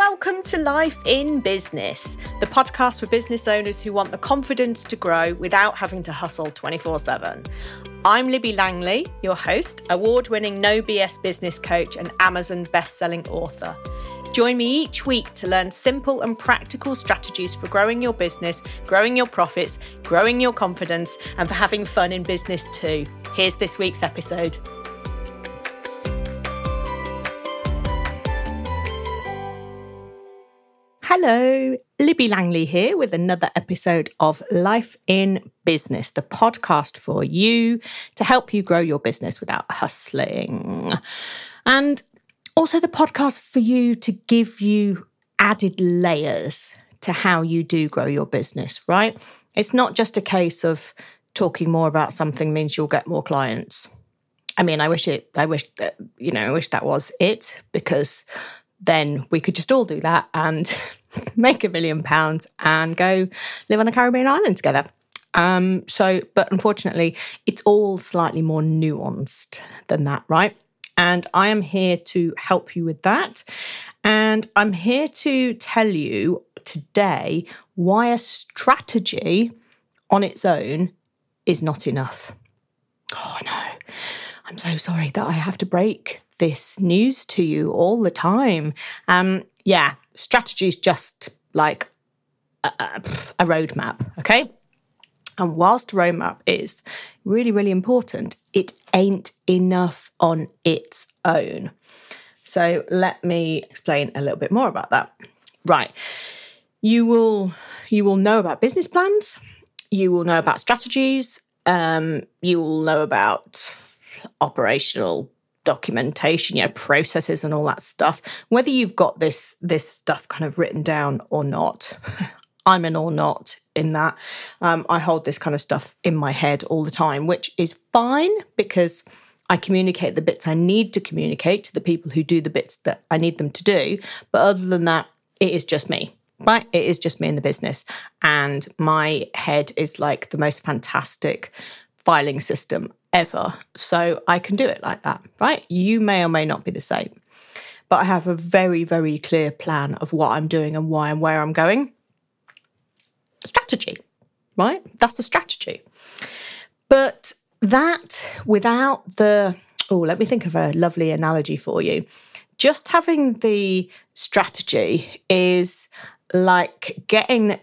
Welcome to Life in Business, the podcast for business owners who want the confidence to grow without having to hustle 24/7. I'm Libby Langley, your host, award-winning No BS business coach and Amazon best-selling author. Join me each week to learn simple and practical strategies for growing your business, growing your profits, growing your confidence, and for having fun in business too. Here's this week's episode. Hello, Libby Langley here with another episode of Life in Business, the podcast for you to help you grow your business without hustling. And also the podcast for you to give you added layers to how you do grow your business, right? It's not just a case of talking more about something means you'll get more clients. I mean, I wish that was it, because then we could just all do that and make £1 million and go live on a Caribbean island together. But unfortunately, it's all slightly more nuanced than that, right? And I am here to help you with that. And I'm here to tell you today why a strategy on its own is not enough. Oh no, I'm so sorry that I have to break this news to you all the time. Strategy is just like a roadmap, okay? And whilst a roadmap is really, really important, it ain't enough on its own. So let me explain a little bit more about that. Right. You will know about business plans. You will know about strategies. You will know about operational documentation, processes and all that stuff. Whether you've got this stuff kind of written down or not, I'm an or not in that. I hold this kind of stuff in my head all the time, which is fine because I communicate the bits I need to communicate to the people who do the bits that I need them to do. But other than that, it is just me, right? It is just me in the business. And my head is like the most fantastic filing system ever. So I can do it like that, right? You may or may not be the same. But I have a very, very clear plan of what I'm doing and why and where I'm going. Strategy, right? That's a strategy. But that without let me think of a lovely analogy for you. Just having the strategy is like getting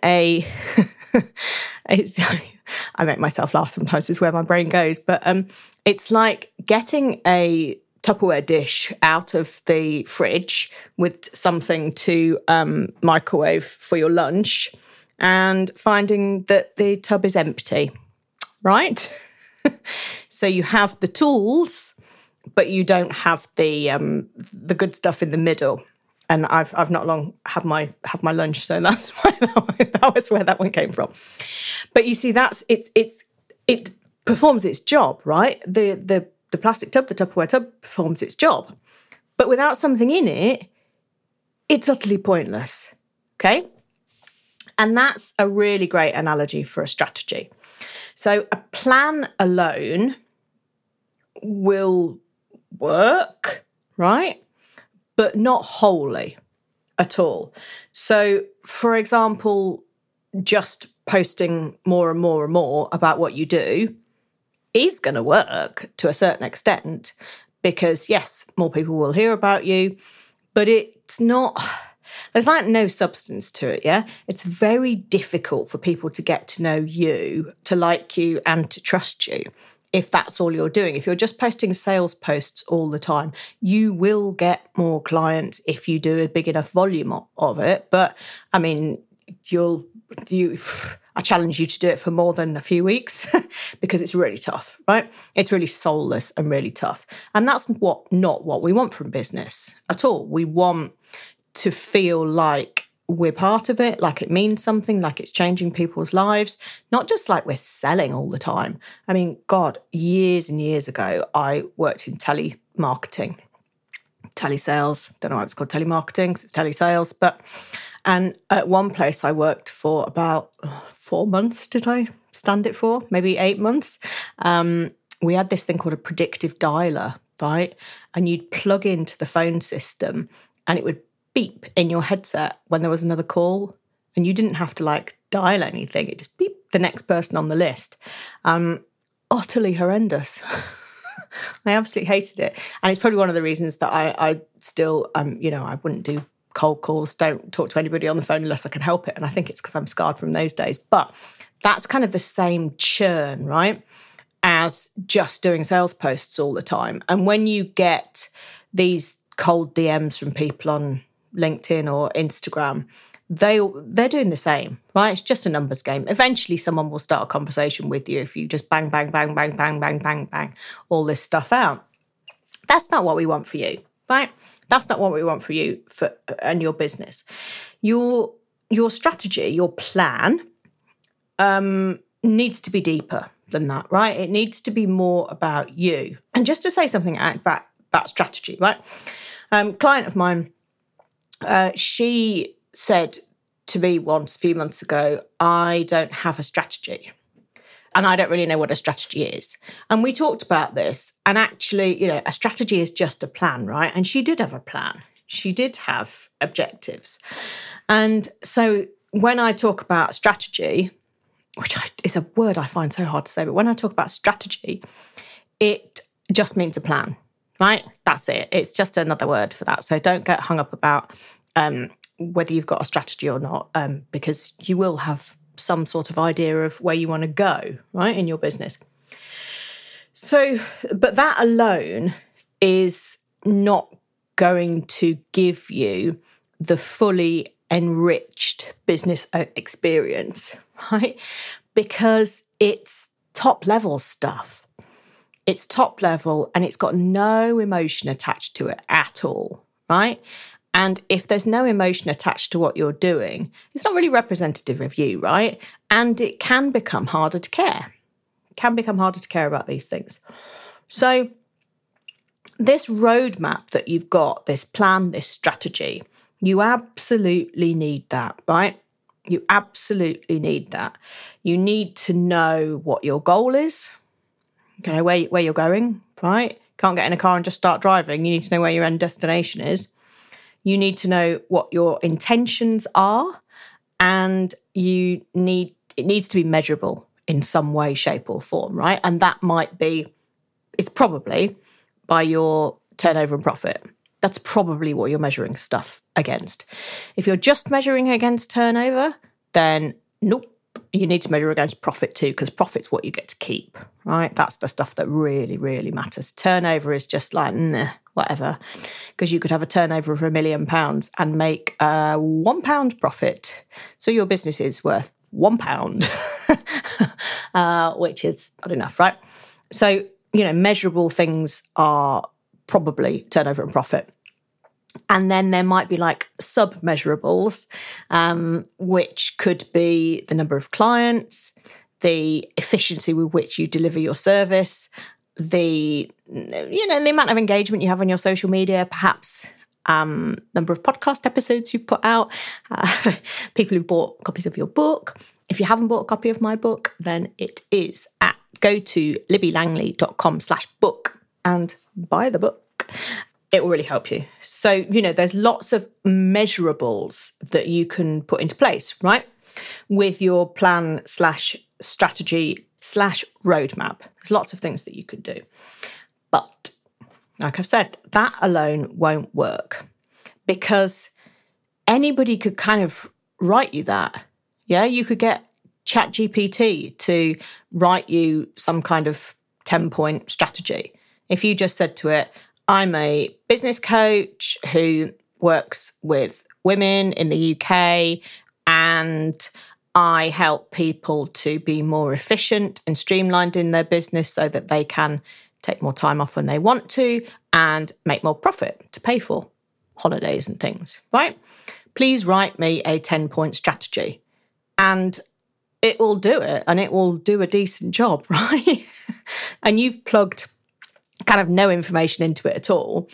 I make myself laugh sometimes with where my brain goes, but it's like getting a Tupperware dish out of the fridge with something to microwave for your lunch and finding that the tub is empty, right? So you have the tools, but you don't have the good stuff in the middle. And I've not long had my lunch, so that's why that was where that one came from. But you see, it performs its job, right? The plastic tub, the Tupperware tub, performs its job, but without something in it, it's utterly pointless. Okay, and that's a really great analogy for a strategy. So a plan alone will work, right? But not wholly at all. So, for example, just posting more and more and more about what you do is going to work to a certain extent because, yes, more people will hear about you, but it's not, there's like no substance to it, yeah? It's very difficult for people to get to know you, to like you, and to trust you. If that's all you're doing. If you're just posting sales posts all the time, you will get more clients if you do a big enough volume of it. But I mean, I challenge you to do it for more than a few weeks because it's really tough, right? It's really soulless and really tough. And that's not what we want from business at all. We want to feel like we're part of it, like it means something, like it's changing people's lives, not just like we're selling all the time. I mean, God, years and years ago, I worked in telemarketing, telesales. Don't know why it's called telemarketing, because it's telesales. And at one place I worked for about 4 months, did I stand it for? Maybe 8 months. We had this thing called a predictive dialer, right? And you'd plug into the phone system and it would beep in your headset when there was another call, and you didn't have to like dial anything. It just beep the next person on the list. Utterly horrendous. I absolutely hated it. And it's probably one of the reasons that I still, I wouldn't do cold calls, don't talk to anybody on the phone unless I can help it. And I think it's because I'm scarred from those days. But that's kind of the same churn, right, as just doing sales posts all the time. And when you get these cold DMs from people on LinkedIn or Instagram, they're doing the same, right? It's just a numbers game. Eventually someone will start a conversation with you if you just bang, bang, bang, bang, bang, bang, bang, bang, all this stuff out. That's not what we want for you, right? That's not what we want for you and your business. Your strategy, your plan needs to be deeper than that, right? It needs to be more about you. And just to say something about strategy, right? Client of mine, she said to me once a few months ago, I don't have a strategy and I don't really know what a strategy is. And we talked about this, and actually, a strategy is just a plan, right? And she did have a plan. She did have objectives. And so when I talk about strategy, which is a word I find so hard to say, but when I talk about strategy, it just means a plan, right? That's it. It's just another word for that. So don't get hung up about whether you've got a strategy or not, because you will have some sort of idea of where you want to go, right, in your business. So, but that alone is not going to give you the fully enriched business experience, right? Because it's top level stuff. It's top level and it's got no emotion attached to it at all, right? And if there's no emotion attached to what you're doing, it's not really representative of you, right? And it can become harder to care. It can become harder to care about these things. So this roadmap that you've got, this plan, this strategy, you absolutely need that, right? You absolutely need that. You need to know what your goal is, where you're going, right? Can't get in a car and just start driving. You need to know where your end destination is. You need to know what your intentions are, and it needs to be measurable in some way, shape or form, right? And that it's probably by your turnover and profit. That's probably what you're measuring stuff against. If you're just measuring against turnover, then nope, you need to measure against profit too, because profit's what you get to keep, right? That's the stuff that really, really matters. Turnover is just like, whatever, because you could have a turnover of £1 million and make £1 profit. So your business is worth £1, which is not enough, right? So, measurable things are probably turnover and profit. And then there might be like sub-measurables, which could be the number of clients, the efficiency with which you deliver your service, the amount of engagement you have on your social media, perhaps number of podcast episodes you've put out, people who bought copies of your book. If you haven't bought a copy of my book, then it is go to libbylangley.com/book and buy the book. It will really help you. So, there's lots of measurables that you can put into place, right? With your plan / strategy / roadmap. There's lots of things that you could do. But like I've said, that alone won't work, because anybody could kind of write you that. Yeah, you could get ChatGPT to write you some kind of 10-point strategy. If you just said to it, I'm a business coach who works with women in the UK, and I help people to be more efficient and streamlined in their business so that they can take more time off when they want to and make more profit to pay for holidays and things, right? Please write me a 10-point strategy, and it will do it, and it will do a decent job, right? And you've plugged kind of no information into it at all.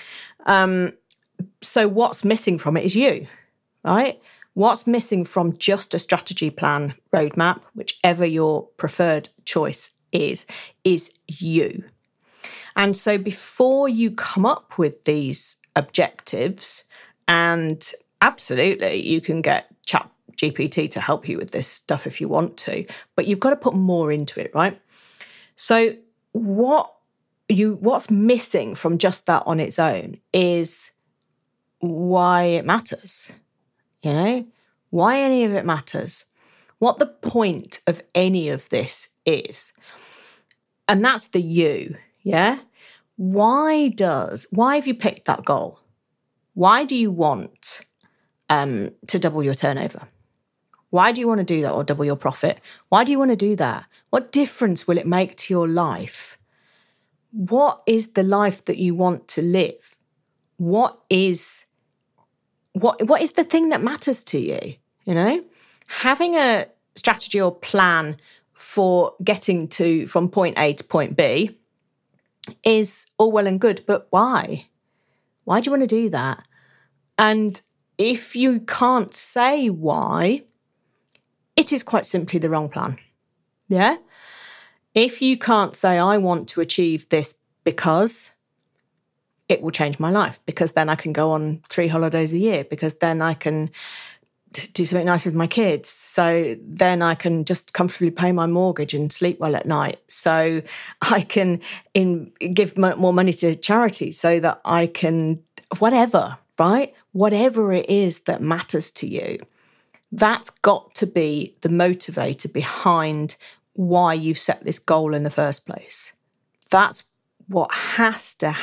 So what's missing from it is you, right? What's missing from just a strategy plan, roadmap, whichever your preferred choice is you. And so before you come up with these objectives And absolutely, you can get Chat GPT to help you with this stuff if you want to, but you've got to put more into it, right? So what's missing from just that on its own is why it matters, why any of it matters, what the point of any of this is. And that's the you, yeah? Why have you picked that goal? Why do you want to double your turnover? Why do you want to do that, or double your profit? Why do you want to do that? What difference will it make to your life? What is the life that you want to live? What is the thing that matters to you? Having a strategy or plan for getting from point A to point B is all well and good, but why? Why do you want to do that? And if you can't say why, it is quite simply the wrong plan. Yeah? If you can't say, I want to achieve this because it will change my life, because then I can go on 3 holidays a year, because then I can do something nice with my kids. So then I can just comfortably pay my mortgage and sleep well at night. So I can give more money to charity, so that I can, whatever, right? Whatever it is that matters to you, that's got to be the motivator behind why you've set this goal in the first place. That's what has to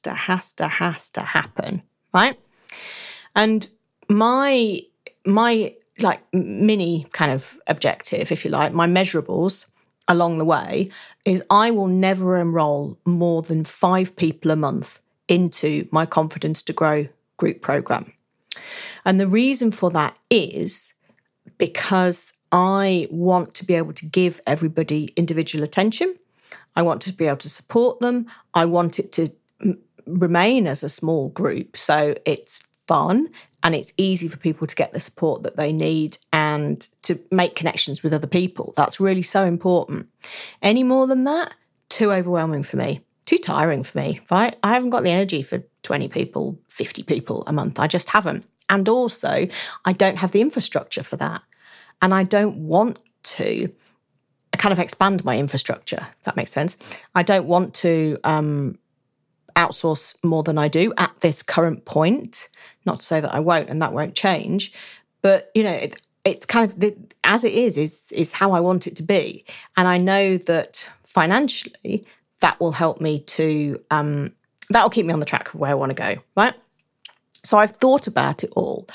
happen, right? And my like mini kind of objective, if you like, my measurables along the way is I will never enroll more than 5 people a month into my Confidence to Grow group program. And the reason for that is because I want to be able to give everybody individual attention. I want to be able to support them. I want it to remain as a small group, so it's fun and it's easy for people to get the support that they need and to make connections with other people. That's really so important. Any more than that, too overwhelming for me, too tiring for me, right? I haven't got the energy for 20 people, 50 people a month. I just haven't. And also, I don't have the infrastructure for that. And I don't want to kind of expand my infrastructure, if that makes sense. I don't want to outsource more than I do at this current point. Not to say that I won't, and that won't change. But, it's kind of, as it is how I want it to be. And I know that financially, that will help me to, that will keep me on the track of where I want to go, right? So I've thought about it all.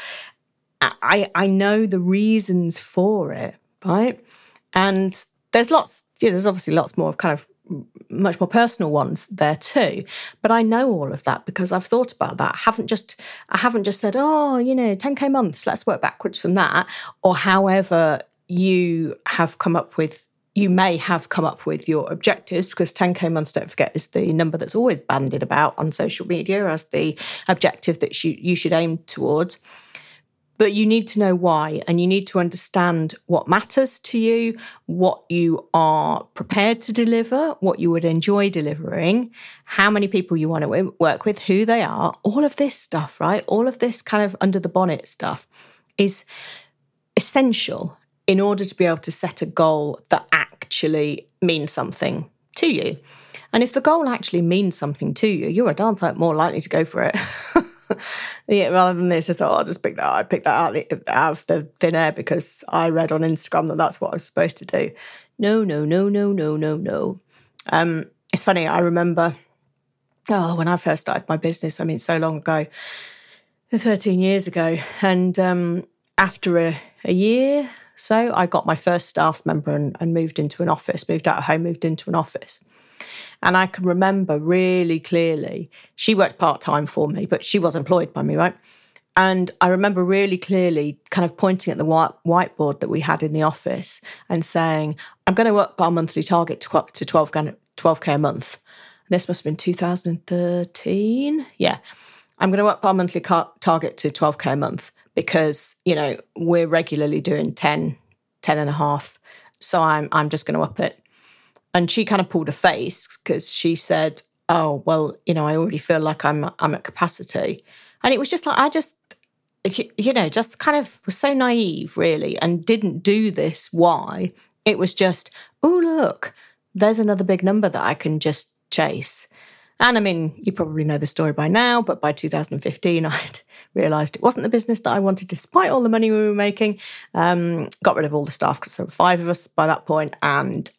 I know the reasons for it, right? And there's there's obviously lots more kind of much more personal ones there too. But I know all of that because I've thought about that. I haven't just said, 10K months, let's work backwards from that. Or however you may have come up with your objectives, because 10K months, don't forget, is the number that's always bandied about on social media as the objective that you should aim towards. But you need to know why, and you need to understand what matters to you, what you are prepared to deliver, what you would enjoy delivering, how many people you want to work with, who they are, all of this stuff, right? All of this kind of under the bonnet stuff is essential in order to be able to set a goal that actually means something to you. And if the goal actually means something to you, you're a darn sight more likely to go for it. Yeah, rather than this, just I'll just pick that out. I picked that out of the thin air because I read on Instagram that that's what I was supposed to do. No. It's funny, I remember, when I first started my business, so long ago, 13 years ago, and after a year, so I got my first staff member and moved into an office, moved out of home, moved into an office. And I can remember really clearly, she worked part-time for me, but she was employed by me, right? And I remember really clearly kind of pointing at the whiteboard that we had in the office and saying, I'm going to up our monthly target to 12K a month. This must have been 2013. Yeah. I'm going to up our monthly target to 12K a month because, we're regularly doing 10 and a half. So I'm just going to up it. And she kind of pulled a face because she said, oh, well, I already feel like I'm at capacity. And it was just like, just kind of was so naive, really, and didn't do this. Why? It was just, oh, look, there's another big number that I can just chase. And I mean, you probably know the story by now, but by 2015, I'd realised it wasn't the business that I wanted, despite all the money we were making. Got rid of all the staff because there were 5 of us by that point, and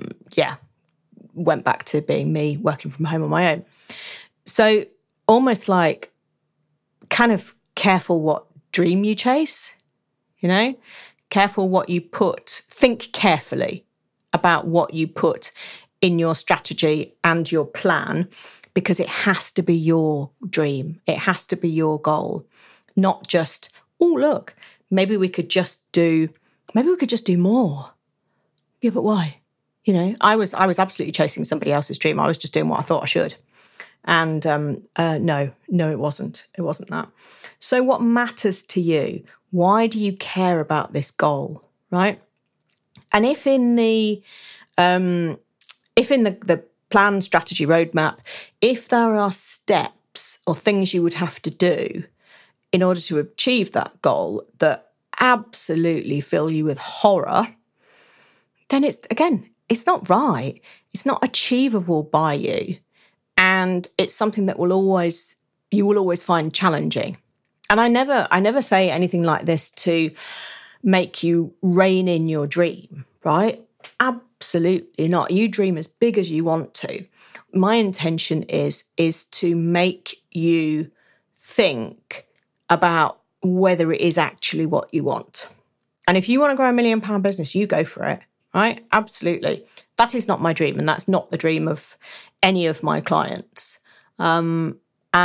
went back to being me, working from home on my own. So almost like kind of careful what dream you chase, careful what you put, think carefully about what you put in your strategy and your plan, because it has to be your dream. It has to be your goal, not just, oh, look, maybe we could just do more. Yeah, but why? I was absolutely chasing somebody else's dream. I was just doing what I thought I should. And no, it wasn't. It wasn't that. So what matters to you? Why do you care about this goal, right? And if in the plan, strategy, roadmap, if there are steps or things you would have to do in order to achieve that goal that absolutely fill you with horror, then it's not right. It's not achievable by you. And it's something that you will always find challenging. And I never say anything like this to make you rein in your dream, right? Absolutely not. You dream as big as you want to. My intention is to make you think about whether it is actually what you want. And if you want to grow £1 million business, you go for it, right? Absolutely. That is not my dream, and that's not the dream of any of my clients. And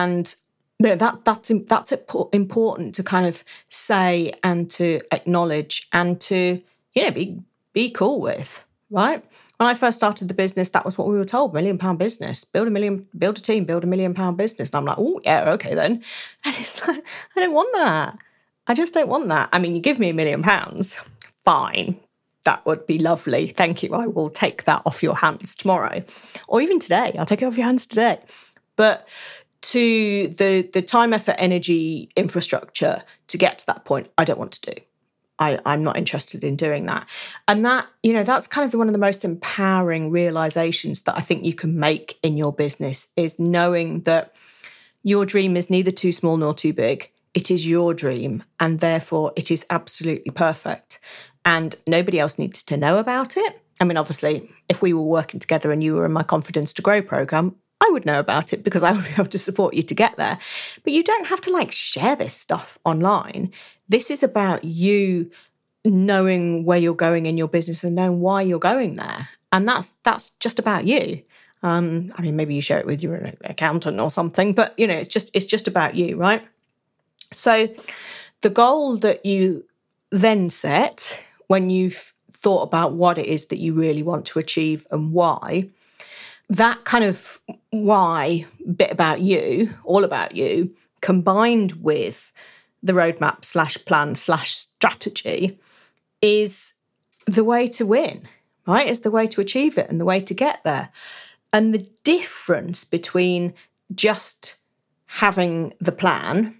that's important to kind of say and to acknowledge and to be cool with, right? When I first started the business, that was what we were told: £1 million business, build a team, build £1 million business. And I'm like, oh yeah, okay then. And it's like, I don't want that. I just don't want that. I mean, you give me £1 million, fine. That would be lovely. Thank you. I will take that off your hands tomorrow, or even today. I'll take it off your hands today. But to the time, effort, energy, infrastructure to get to that point, I don't want to do. I'm not interested in doing that. And that, that's kind of one of the most empowering realizations that I think you can make in your business, is knowing that your dream is neither too small nor too big. It is your dream, and therefore it is absolutely perfect. And nobody else needs to know about it. I mean, obviously, if we were working together and you were in my Confidence to Grow program, I would know about it because I would be able to support you to get there. But you don't have to share this stuff online. This is about you knowing where you're going in your business and knowing why you're going there. And that's just about you. I mean, maybe you share it with your accountant or something, but it's just about you, right? So the goal that you then set when you've thought about what it is that you really want to achieve and why, that kind of why bit about you, all about you, combined with the roadmap / plan / strategy is the way to win, right? It's the way to achieve it and the way to get there. And the difference between just having the plan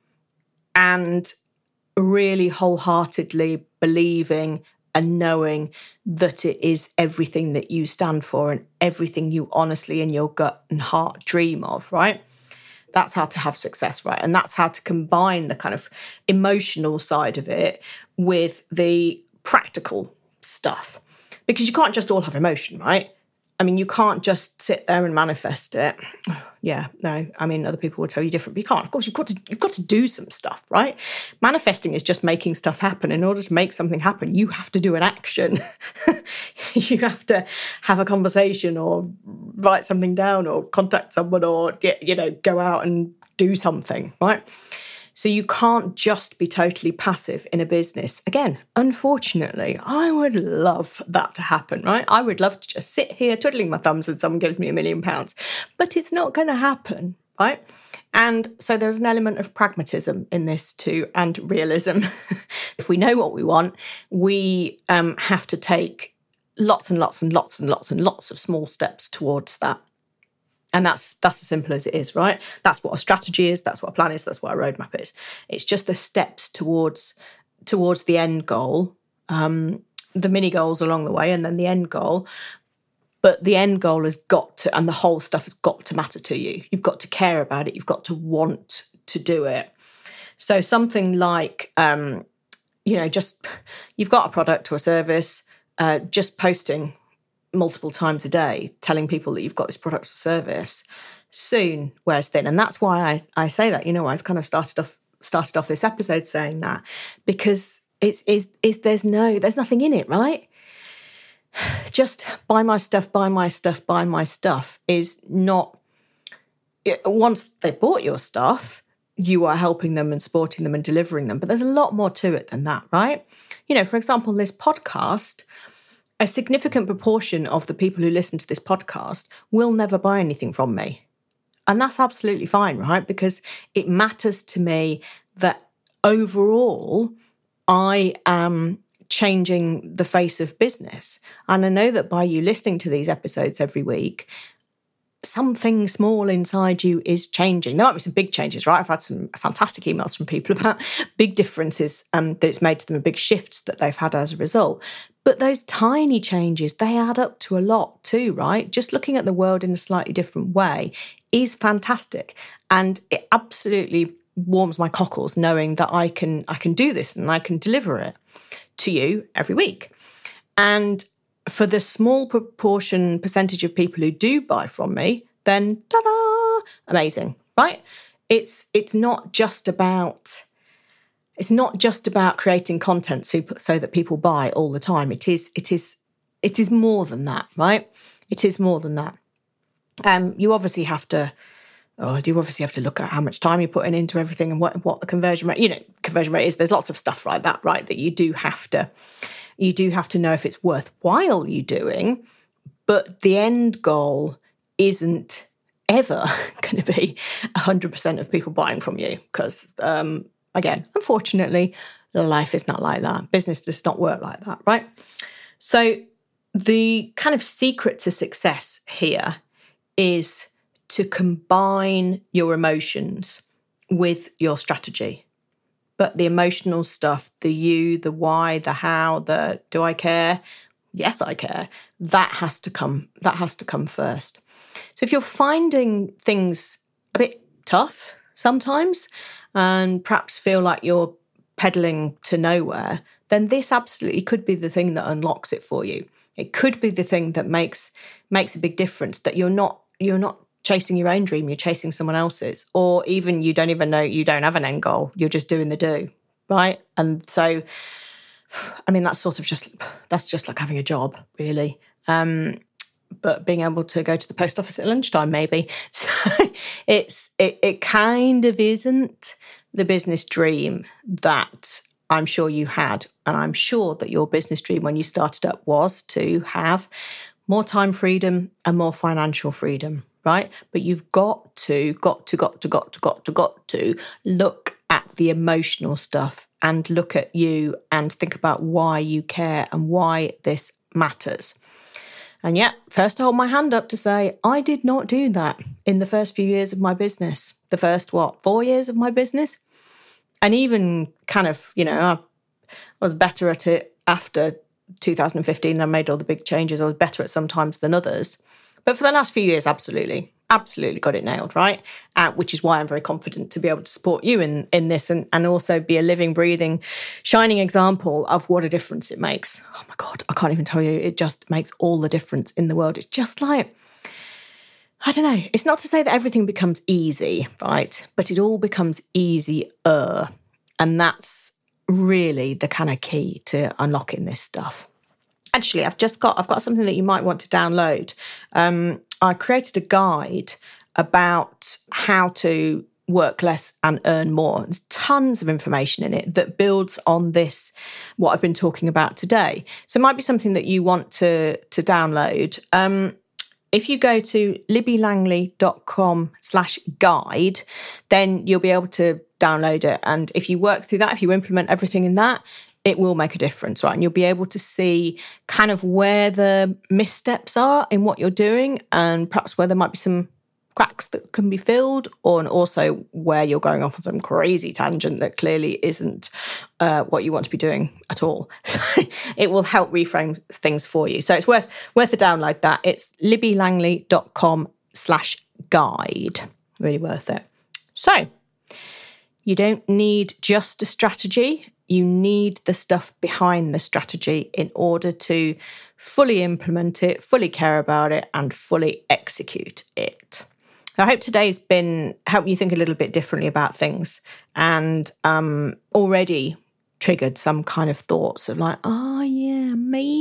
and really wholeheartedly believing and knowing that it is everything that you stand for and everything you honestly in your gut and heart dream of, right? That's how to have success, right? And that's how to combine the kind of emotional side of it with the practical stuff. Because you can't just all have emotion, right? I mean, you can't just sit there and manifest it. Yeah, no, I mean, other people will tell you different, but you can't. Of course, you've got to do some stuff, right? Manifesting is just making stuff happen. In order to make something happen, you have to do an action. You have to have a conversation or write something down or contact someone or, go out and do something, right? So you can't just be totally passive in a business. Again, unfortunately, I would love that to happen, right? I would love to just sit here twiddling my thumbs and someone gives me £1 million, but it's not going to happen, right? And so there's an element of pragmatism in this too, and realism. If we know what we want, we have to take lots and lots and lots and lots and lots of small steps towards that. And that's as simple as it is, right? That's what a strategy is. That's what a plan is. That's what a roadmap is. It's just the steps towards the end goal, the mini goals along the way, and then the end goal. But the end goal has got to, and the whole stuff has got to matter to you. You've got to care about it. You've got to want to do it. So something like, just you've got a product or a service, just posting multiple times a day, telling people that you've got this product or service, soon wears thin. And that's why I say that. I kind of started off this episode saying that, because there's nothing in it, right? Just buy my stuff is not, once they've bought your stuff, you are helping them and supporting them and delivering them. But there's a lot more to it than that, right? For example, this podcast, a significant proportion of the people who listen to this podcast will never buy anything from me. And that's absolutely fine, right? Because it matters to me that overall I am changing the face of business. And I know that by you listening to these episodes every week, something small inside you is changing. There might be some big changes, right? I've had some fantastic emails from people about big differences that it's made to them, and big shifts that they've had as a result. But those tiny changes, they add up to a lot too, right? Just looking at the world in a slightly different way is fantastic. And it absolutely warms my cockles knowing that I can do this and I can deliver it to you every week. And for the small percentage of people who do buy from me, then ta-da, amazing, right? It's not just about creating content so that people buy all the time. It is more than that, right? It is more than that. You obviously have to look at how much time you're putting into everything and what the conversion rate, conversion rate is. There's lots of stuff like that, right? That you do have to know if it's worthwhile you doing, but the end goal isn't ever going to be 100% of people buying from you. Because, again, unfortunately, life is not like that. Business does not work like that, right? So the kind of secret to success here is to combine your emotions with your strategy. But the emotional stuff, the you, the why, the how, the do I care? Yes, I care. That has to come first. So if you're finding things a bit tough sometimes and perhaps feel like you're pedaling to nowhere, then this absolutely could be the thing that unlocks it for you. It could be the thing that makes a big difference, that you're not chasing your own dream, you're chasing someone else's, or even you don't even know you don't have an end goal, you're just doing the do, right? And so, I mean, that's just like having a job, really. But being able to go to the post office at lunchtime, maybe. So it kind of isn't the business dream that I'm sure you had. And I'm sure that your business dream when you started up was to have more time freedom and more financial freedom, right? But you've got to look at the emotional stuff and look at you and think about why you care and why this matters. And yet, first I hold my hand up to say, I did not do that in the first few years of my business. The first, 4 years of my business? And even kind of, I was better at it after 2015 and I made all the big changes. I was better at some times than others. But for the last few years, absolutely got it nailed, right? Which is why I'm very confident to be able to support you in this and also be a living, breathing, shining example of what a difference it makes. Oh my God, I can't even tell you. It just makes all the difference in the world. It's just like, I don't know. It's not to say that everything becomes easy, right? But it all becomes easier. And that's really the kind of key to unlocking this stuff. Actually, I've got something that you might want to download. I created a guide about how to work less and earn more. There's tons of information in it that builds on this, what I've been talking about today. So it might be something that you want to download. If you go to libbylangley.com/guide, then you'll be able to download it. And if you work through that, if you implement everything in that, it will make a difference, right? And you'll be able to see kind of where the missteps are in what you're doing and perhaps where there might be some cracks that can be filled, and also where you're going off on some crazy tangent that clearly isn't what you want to be doing at all. It will help reframe things for you. So it's worth a download that. It's libbylangley.com/guide. Really worth it. So you don't need just a strategy. You need the stuff behind the strategy in order to fully implement it, fully care about it, and fully execute it. I hope today's been helped you think a little bit differently about things, and already triggered some kind of thoughts of like, oh yeah,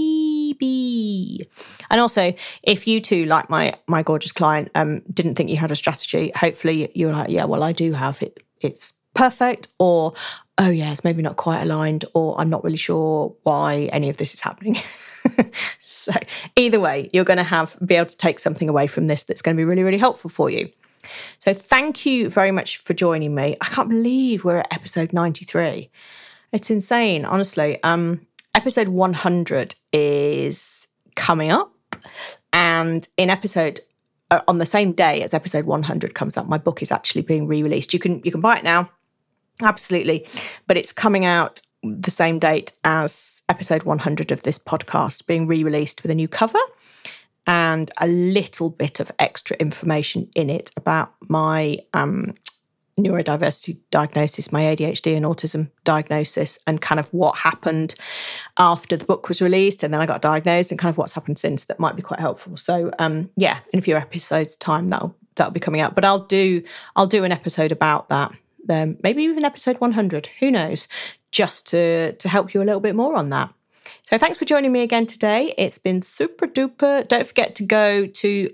maybe. And also, if you too, like my gorgeous client, didn't think you had a strategy, hopefully you're like, yeah, well, I do have it. It's perfect, or oh yeah, it's maybe not quite aligned, or I'm not really sure why any of this is happening. So either way, you're going to be able to take something away from this that's going to be really, really helpful for you. So thank you very much for joining me. I can't believe we're at episode 93. It's insane, honestly. Episode 100 is coming up, and in episode on the same day as episode 100 comes up, my book is actually being re-released. You can buy it now, absolutely, but it's coming out the same date as episode 100 of this podcast, being re-released with a new cover and a little bit of extra information in it about my neurodiversity diagnosis, my ADHD and autism diagnosis, and kind of what happened after the book was released and then I got diagnosed, and kind of what's happened since that might be quite helpful. So yeah, in a few episodes' time that'll be coming out. But I'll do an episode about that. Maybe even episode 100, who knows, just to help you a little bit more on that. So thanks for joining me again today. It's been super duper. Don't forget to go to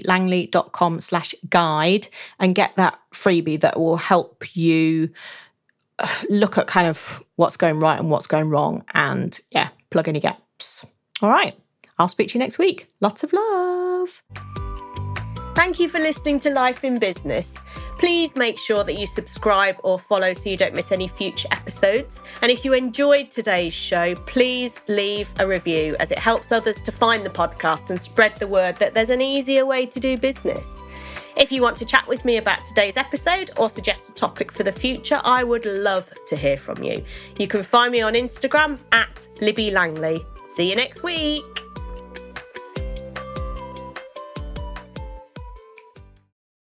libbylangley.com/guide and get that freebie that will help you look at kind of what's going right and what's going wrong, and yeah, plug any gaps. All right, I'll speak to you next week. Lots of love. Thank you for listening to Life in Business. Please make sure that you subscribe or follow so you don't miss any future episodes. And if you enjoyed today's show, please leave a review, as it helps others to find the podcast and spread the word that there's an easier way to do business. If you want to chat with me about today's episode or suggest a topic for the future, I would love to hear from you. You can find me on Instagram @LibbyLangley. See you next week.